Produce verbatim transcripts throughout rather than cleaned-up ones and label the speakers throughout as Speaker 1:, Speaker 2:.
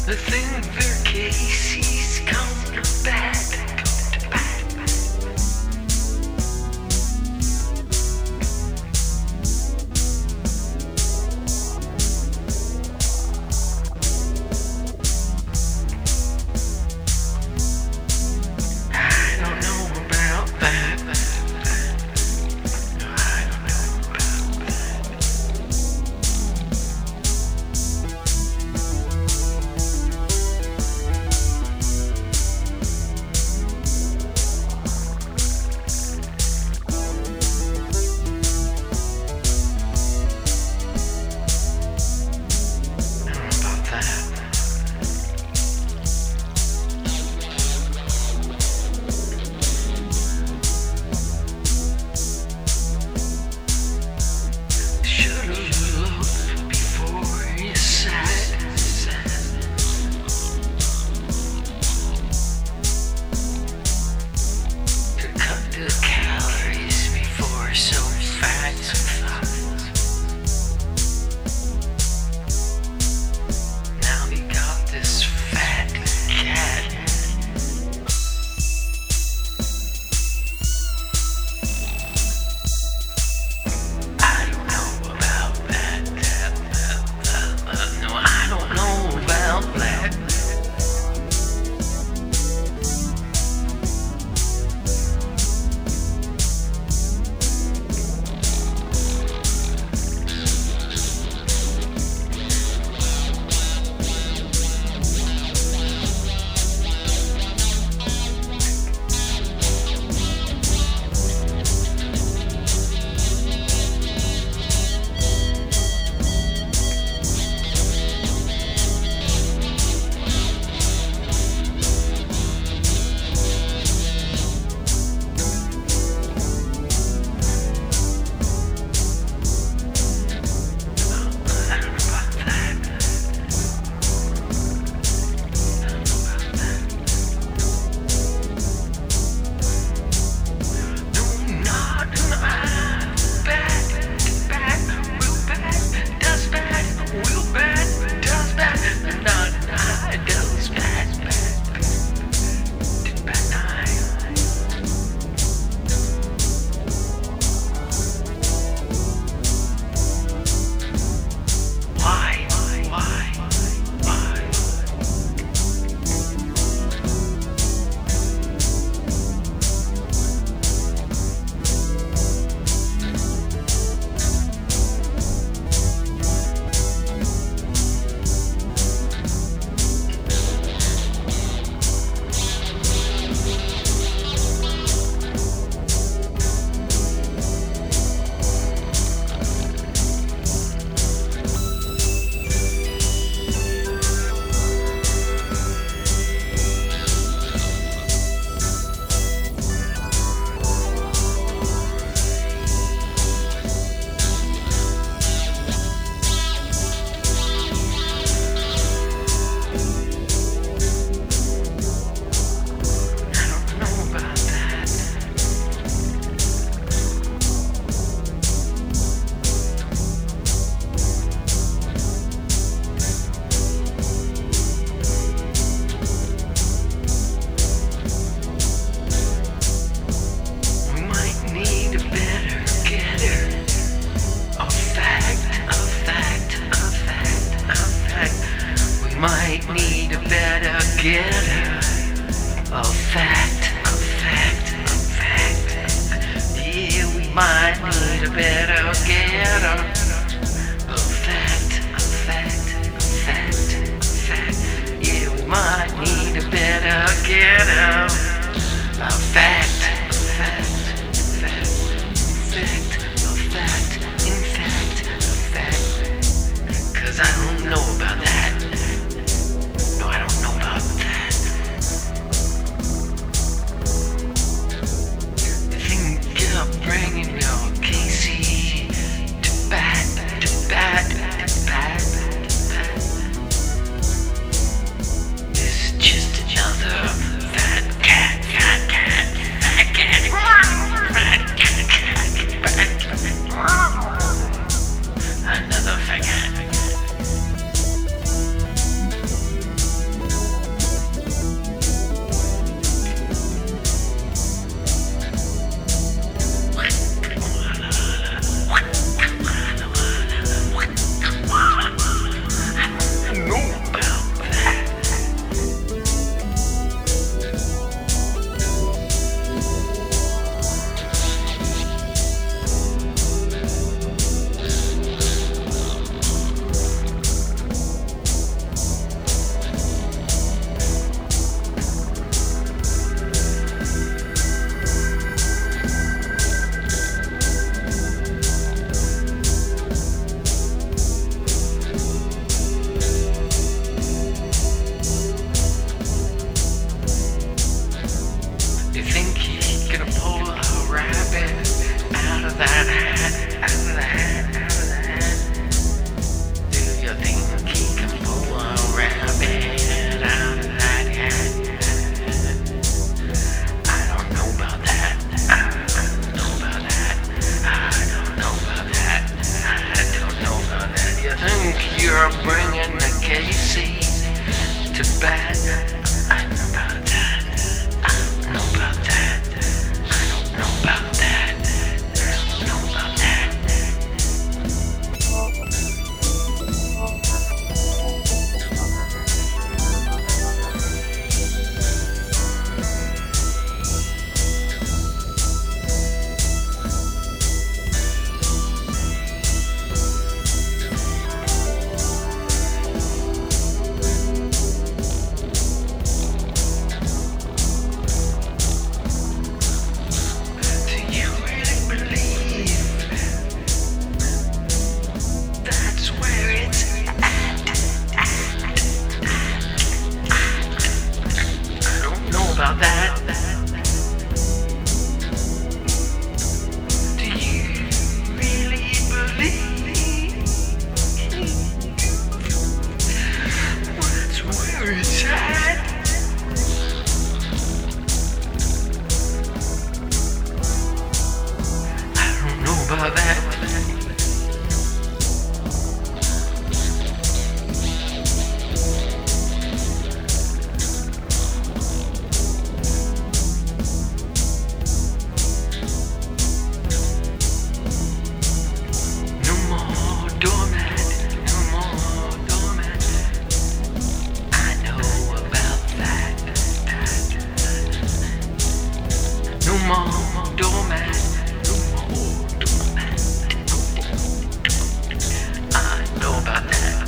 Speaker 1: think their Casey's come to bed. Might need a better getter. A fact, a fact, a fact. Yeah, we might need a better getter. A fact, a fact, a fact, a fact. Yeah, we might need a better getter. A fact, a fact, a fact, a fact, in fact, a fact. Cause I don't know about that. No, I don't know about that. You think you're bringing your Casey to back? you're bringing the K C to bed. I don't know about that. I don't know about that. I don't know about that. I don't know about that. About that. Do you really believe that's where it's at? I don't know about that. No more doormat, no more doormat. I know about that.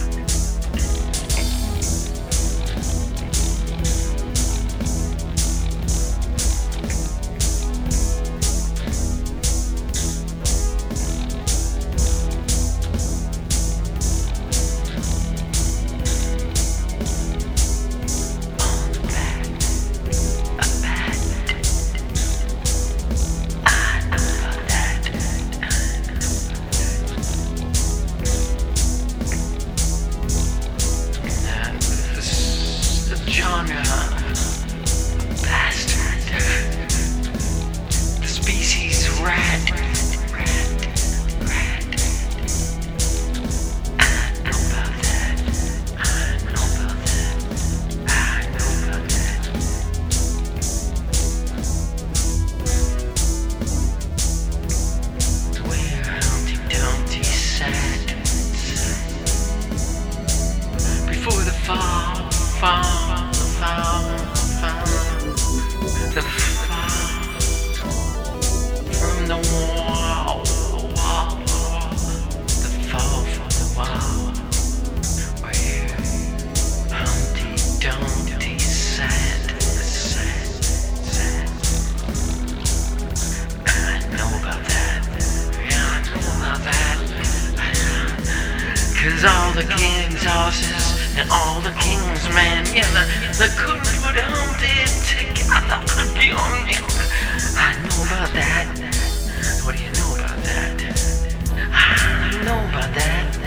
Speaker 1: Genre bastard. The species rat. Rat. Rat. I know about that. I know about that. I know about that. Where Humpty Dumpty sat before the fall, fall. The fall from the wall, wall, the fall from the wall, where Humpty Dumpty sat, sat, sat. I know about that, yeah, I know about that. Cause all the king's horses and all the king's men, yeah, they couldn't put Humpty together again. I know about that. What do you know about that? I know about that.